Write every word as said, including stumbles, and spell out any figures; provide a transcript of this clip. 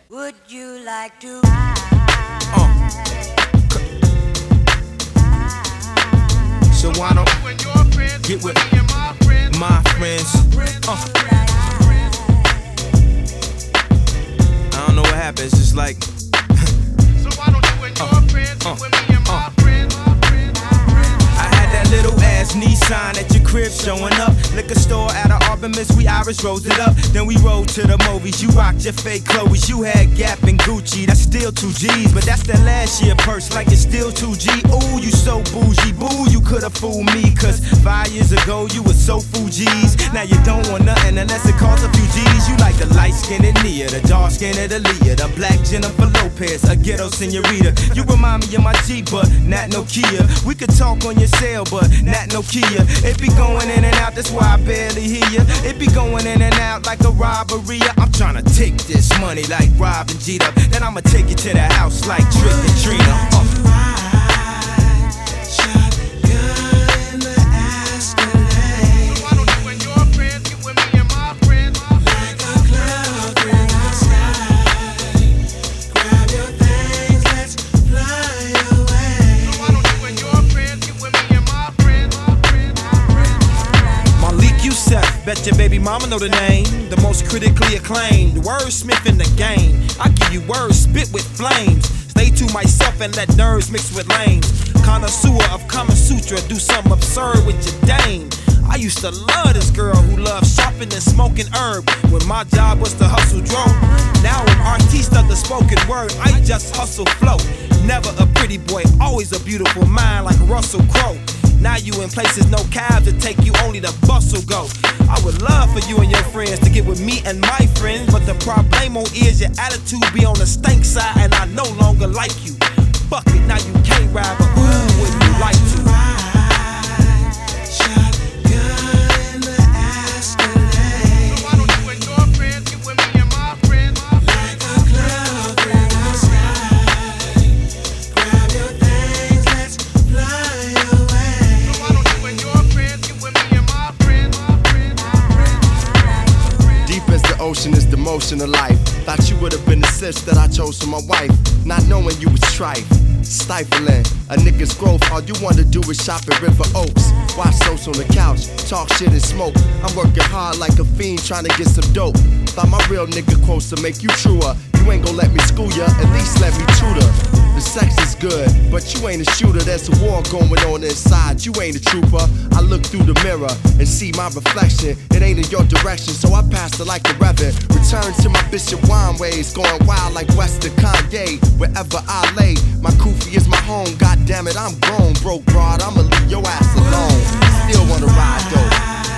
Would you like to Uh. So why don't get with my friends? Uh. I don't know what happens, just like So why don't you and your friends get with me and my friends? I had that little ass Nissan at your crib showing up. Liquor store at an Artemis, we Irish rose it up. Then we rode to the movies, you rocked your fake Chloe's. You had Gap and Gucci, that's still two G's. But that's that last year purse, like it's still two G. Ooh, you so bougie, boo, you could've fooled me. Cause five years ago, you was so Fuji's. Now you don't want nothing unless it costs a few G's. You like the light-skinned Nia, the dark-skinned Aaliyah, the black Jennifer Lopez, a ghetto senorita. You remind me of my Jeep, but not no Kia. We could talk on your cell, but not no Kia. It be going in and out, that's why I barely hear ya. It be going in and out like a robbery. I'm tryna take this money like Rob and Jeter. Then I'ma take you to the house like Trick and Trina. Uh. Bet your baby mama know the name, the most critically acclaimed wordsmith in the game. I give you words spit with flames. Stay to myself and let nerves mix with lanes. Connoisseur of Kama Sutra, do something absurd with your dame. I used to love this girl who loved shopping and smoking herb when my job was to hustle drone. Now I'm artiste of the spoken word, I just hustle flow. Never a pretty boy, always a beautiful mind like Russell Crowe. Now you in places no cabs to take you, only the bus will go. I would love for you and your friends to get with me and my friends, but the problemo is your attitude be on the stank side and I no longer like you. Fuck it, now you can't ride, but ooh, would you like to? Ocean is the motion of life. Thought you would have been the sis that I chose for my wife. Not knowing you was trife, stifling a nigga's growth. All you wanna do is shop at River Oaks. Watch soaps on the couch, talk shit and smoke. I'm working hard like a fiend trying to get some dope. Thought my real nigga quotes to make you truer. You ain't gon' let me school ya, at least let me tutor. The sex is good, but you ain't a shooter. There's a war going on inside, you ain't a trooper. I look through the mirror and see my reflection. It ain't in your direction, so I passed it like a reverend. Return to my Bishop Wine ways, going wild like Western Kanye. Wherever I lay, my kufi is my home. God damn it, I'm grown, broke broad. I'ma leave your ass alone. Still wanna ride though.